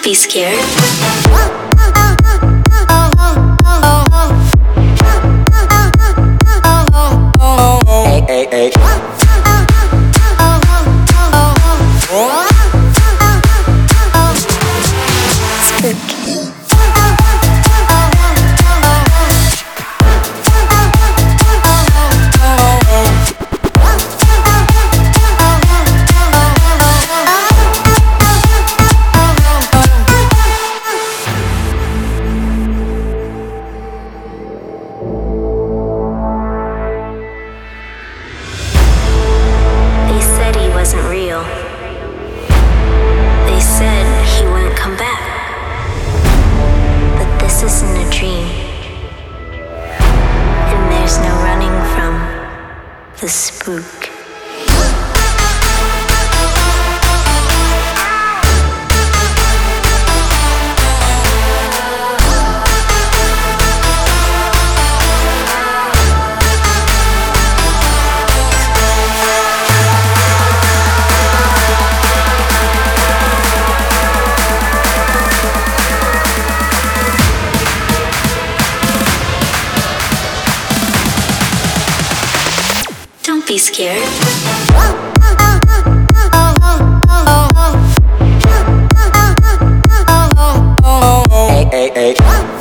be scared. Hey, hey, hey. They said he wasn't real. They said he wouldn't come back. But this isn't a dream. And there's no running from the spook. Don't be scared. Hey, hey, hey.